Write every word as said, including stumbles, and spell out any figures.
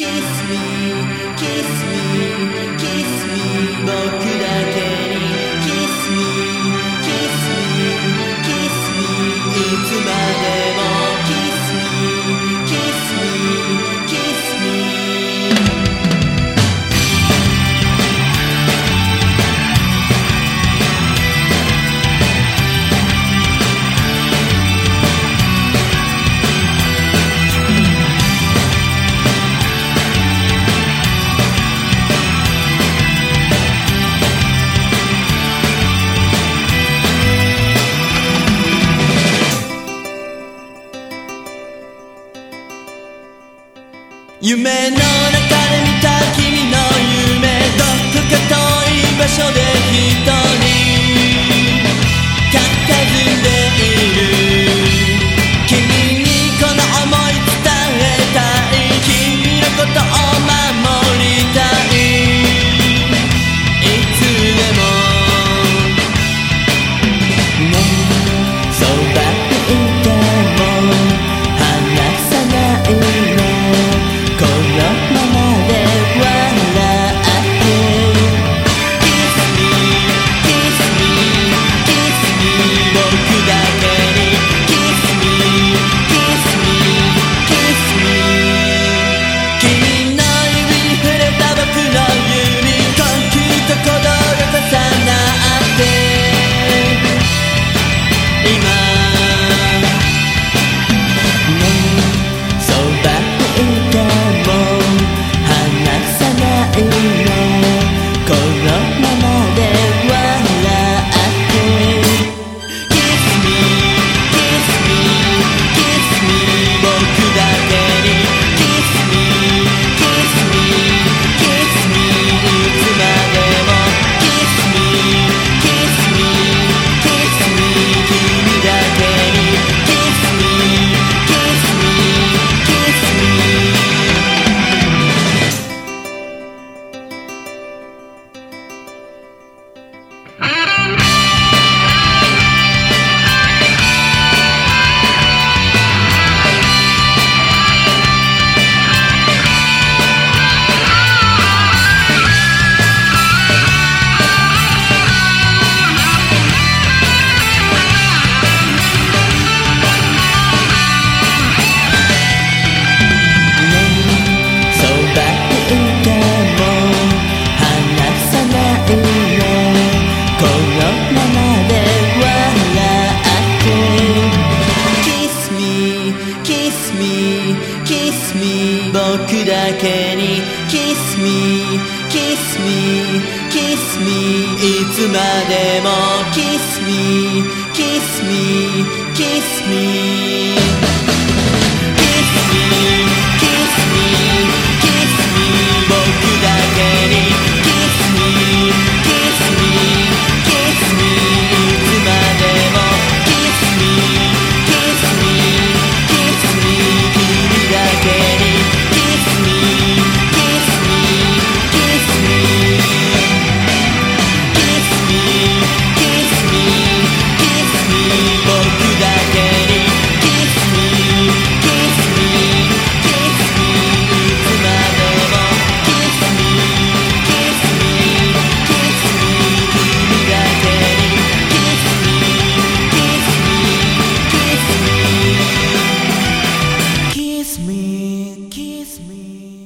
夢の中で見た君の夢、どこか遠い場所で一人佇んでいる。君にこの想い伝えたい、君のことを守りたい。いつでもね、そばにいても離さないね。このままで笑って Kiss me, kiss me, kiss me 僕だけに Kiss me, kiss me, kiss me 君の指に触れた僕の指、コンクリート鼓動が重なって今僕だけに Kiss me, kiss me, kiss me いつまでも Kiss me, kiss me, kiss me Kiss me, kiss me, kiss me 僕だけに Kiss me, kiss me, kiss me いつまでも Kiss me, kiss me, kiss me 君だけにKiss me, kiss me